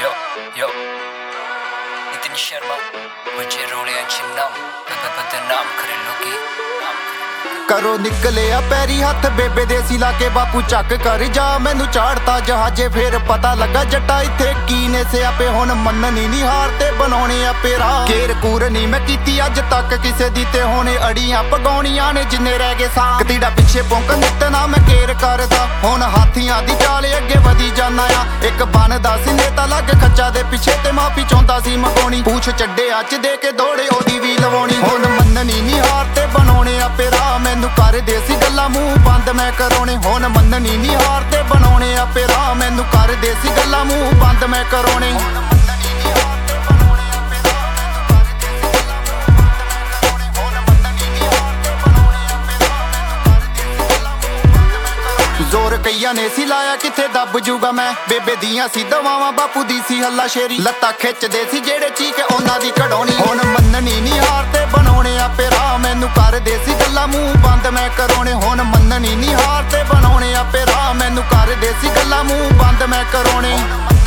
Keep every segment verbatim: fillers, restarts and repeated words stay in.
Yo, yo, Nitin Sharma मुझे रोले चिन्नम बदनाम करे लोगी ਕਰੋ ਨਿਕਲਿਆ ਪੈਰੀ ਹੱਥ ਬੇਬੇ ਦੇ ਸੀ ਲਾ ਕੇ ਬਾਪੂ ਚੱਕ ਕਰ ਜਾ ਮੈਨੂੰ ਚਾੜਤਾ ਜਹਾਜੇ ਫੇਰ ਪਤਾ ਲੱਗਾ ਜੱਟਾ ਇੱਥੇ ਕੀ ਨੇ ਸਿਆਪੇ ਹੁਣ ਮੰਨਣੀ ਨਹੀਂ ਹਾਰ ਤੇ ਬਣਾਉਣੇ ਆ ਪੇਰਾ ਕੇਰ ਕੂਰ ਨਹੀਂ ਮੈਂ ਕੀਤੀ ਅੱਜ ਤੱਕ ਕਿਸੇ ਦੀ ਤੇ ਹੁਣੇ ਅੜੀਆਂ ਪਗਾਉਣੀਆਂ ਨੇ ਜਿੰਨੇ ਰਹਿ ਗਏ ਸਾਂ ਕਤੀੜਾ ਪਿੱਛੇ ਪੌਂਕ ਨਿੱਤ ਨਾ ਮੈਂ ਕੇਰ ਕਰਦਾ ਹੁਣ ਹਾਥੀਆਂ ਦੀ ਚਾਲ ਅੱਗੇ ਵਧੀ ਜਾਣਾ ਆ ਇੱਕ ਬਣਦਾ ਸੀ ਨੇਤਾ ਲੱਗ ਖੱਚਾ ਦੇ ਪਿੱਛੇ ਤੇ ਮਾਫੀ ਚਾਹੁੰਦਾ ਸੀ ਮਗਾਉਣੀ ਪੂਛ ਚੱਡੇ ਅੱਜ ਦੇ ਕੇ ਦੌੜੇ ਉਹਦੀ ਵੀ ਲਵਾਉਣੀ ਹੁਣ ਮੰਨਣੀ ਨਹੀਂ ਹਾਰ ਤੇ ਬਣਾਉਣੇ ਆ ਪੇਰਾ ਮੈਨੂੰ ਕਰਦੇ ਸੀ ਗੱਲਾਂ ਮੂੰਹ ਬੰਦ ਮੈਂ ਕਰਾਉਣੇ ਹੁਣ ਮੰਨਣੀ ਨਹੀਂ ਹਾਰ ਤੇ ਬਣਾਉਣੇ ਆ ਪੇਰਾ ਮੈਨੂੰ ਕਰਦੇ ਸੀ ਗੱਲਾਂ ਮੂੰਹ ਬੰਦ ਮੈਂ ਕਰਾਉਣੇ ਜ਼ੋਰ ਕਈਆਂ ਨੇ ਸੀ ਲਾਇਆ ਕਿੱਥੇ ਦੱਬ ਜੂਗਾ ਮੈਂ ਬੇਬੇ ਦੀਆਂ ਸੀ ਦਵਾਵਾਂ ਬਾਪੂ ਦੀ ਸੀ ਹੱਲਾ ਸ਼ੇਰੀ ਲੱਤਾਂ ਖਿੱਚਦੇ ਸੀ ਜਿਹੜੇ ਚੀਕ ਉਹਨਾਂ ਦੀ ਕਢਾਉਣੀ ਹੁਣ ਮੰਨਣੀ ਨਹੀਂ ਹਾਰ ਤੇ ਬਣਾਉਣੇ ਆ ਪੇਰਾ ਮੈਨੂੰ ਕਰਦੇ ਸੀ ਗੱਲਾਂ ਮੂੰਹ ਬੰਦ ਮੈਂ ਕਰਾਉਣੇ ਹੁਣ ਮੰਨਣੀ ਨਹੀਂ ਹਾਰ ਤੇ ਬਣਾਉਣੇ ਆ ਪੇਰਾ ਮੈਨੂੰ ਕਰਦੇ ਸੀ ਗੱਲਾਂ ਮੂੰਹ ਬੰਦ ਮੈਂ ਕਰਾਉਣੇ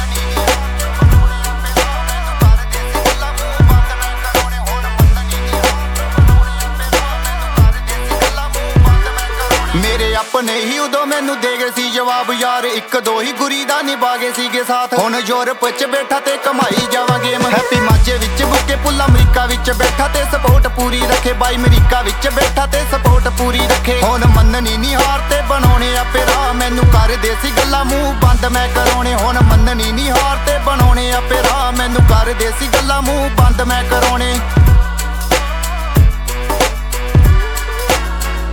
ਮੇਰੇ ਆਪਣੇ ਹੀ ਉਦੋਂ ਮੈਨੂੰ ਦੇ ਗਏ ਸੀ ਜਵਾਬ ਯਾਰ ਇੱਕ ਦੋ ਹੀ ਗੁਰੀ ਦਾ ਨਿਭਾ ਗਏ ਸੀਗੇ ਸਾਥ ਹੁਣ ਯੂਰਪ ਚ ਬੈਠਾ ਤੇ ਕਮਾਈ ਜਾਵਾਂ ਗੇਮ ਹੈਪੀ ਮਾਝੇ ਵਿੱਚ ਬੁੱਕੇ ਪੁੱਲ ਅਮਰੀਕਾ ਵਿੱਚ ਬੈਠਾ ਤੇ ਸਪੋਰਟ ਪੂਰੀ ਰੱਖੇ ਬਾਈ ਅਮਰੀਕਾ ਵਿੱਚ ਬੈਠਾ ਤੇ ਸਪੋਰਟ ਪੂਰੀ ਰੱਖੇ ਹੁਣ ਮੰਨਣੀ ਨਹੀਂ ਹਾਰ ਤੇ ਬਣਾਉਣੇ ਆ ਪੇਰਾ ਮੈਨੂੰ ਕਰਦੇ ਸੀ ਗੱਲਾਂ ਮੂੰਹ ਬੰਦ ਮੈਂ ਕਰਾਉਣੇ ਹੁਣ ਮੰਨਣੀ ਨਹੀਂ ਹਾਰ ਤੇ ਬਣਾਉਣੇ ਆ ਪੇਰਾ ਮੈਨੂੰ ਕਰਦੇ ਸੀ ਗੱਲਾਂ ਮੂੰਹ ਬੰਦ ਮੈਂ ਕਰਾਉਣੇ